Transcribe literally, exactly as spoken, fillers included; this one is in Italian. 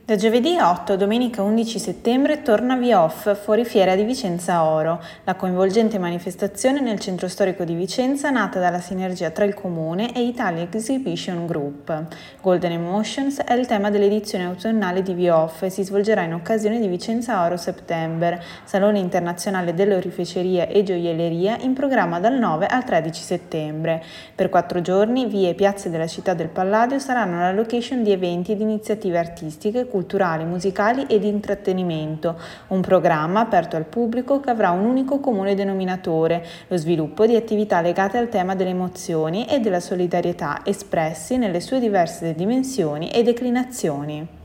Da giovedì otto a domenica undici settembre torna Via Off, fuori fiera di Vicenza Oro, la coinvolgente manifestazione nel centro storico di Vicenza nata dalla sinergia tra il Comune e Italia Exhibition Group. Golden Emotions è il tema dell'edizione autunnale di Via Off e si svolgerà in occasione di Vicenza Oro September, salone internazionale dell'oreficeria e gioielleria in programma dal nove al tredici settembre. Per quattro giorni vie e piazze della città del Palladio saranno la location di eventi ed iniziative artistiche, culturali, musicali e di intrattenimento, un programma aperto al pubblico che avrà un unico comune denominatore, lo sviluppo di attività legate al tema delle emozioni e della solidarietà espressi nelle sue diverse dimensioni e declinazioni.